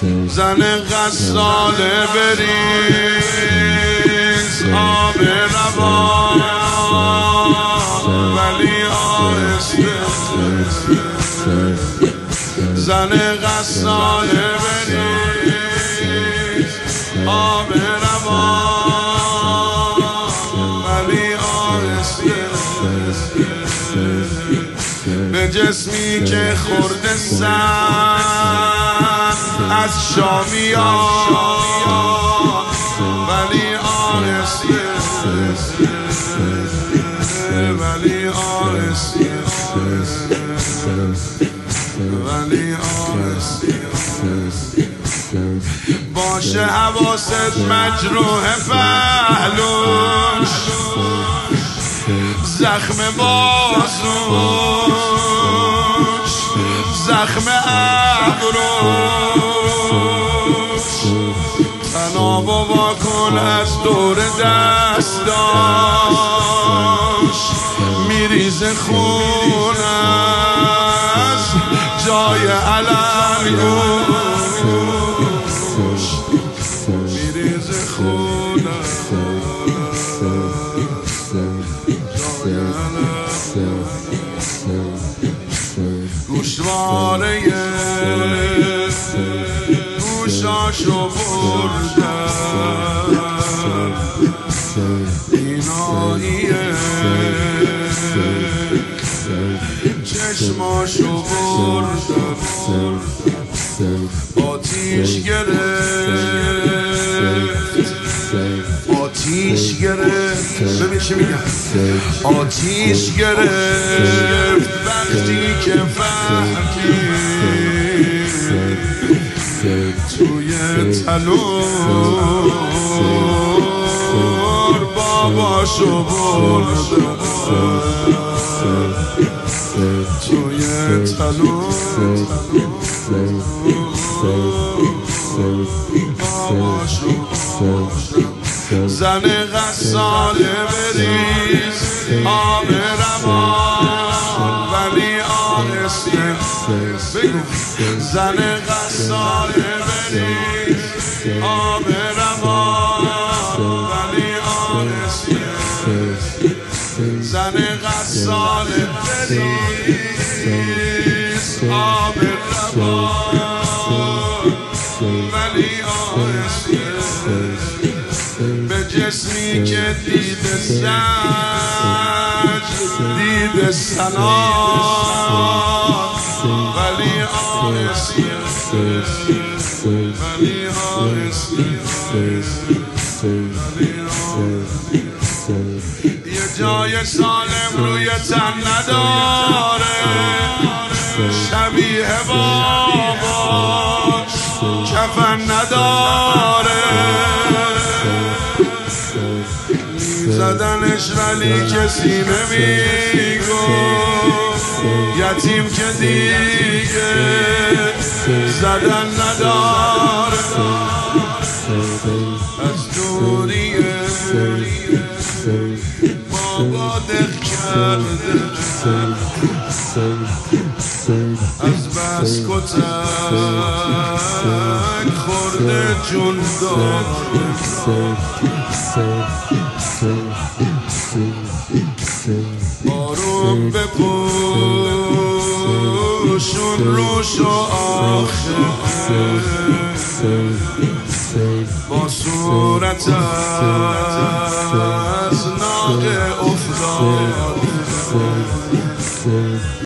زن غساله بریز آب روان ولی آهسته زن غساله بریز آب روان ولی آهسته به جسمی که خورده سن از شامیان ولی آهسته ولی آهسته ولی آهسته باشه حواست مجروح پهلوش زخم بازوش زخم ابروش تناب و واکن از دور دستاش میریزه خون از جای علنگوش میریزه خون گوشواره گوشاشو بردن ایناییه چشماشو بردن آتیش گرفت آتیش گرفت ببین چی میگم آتیش گرفت وقتی که فهمید توی تنور باباشو بردن توی تنور باباشو زن غساله بریز آب روان ولی آهسته زن غساله بریز آب روان ولی آهسته زن غساله بریز آب روان ولی آهسته به جسمی که دیده سنج دیده سنان ولی آهسته ولی آهسته یه جای سالم روی تن نداره شبیه باباش کفن نداره زدنش ولی کسی نمیگفت یتیم که دیگه زدن نداره از دوریه بابا دق کرده از بس کتک خورده جون داده بارون بپوشون روشو آخه با صورت از ناقه افتاد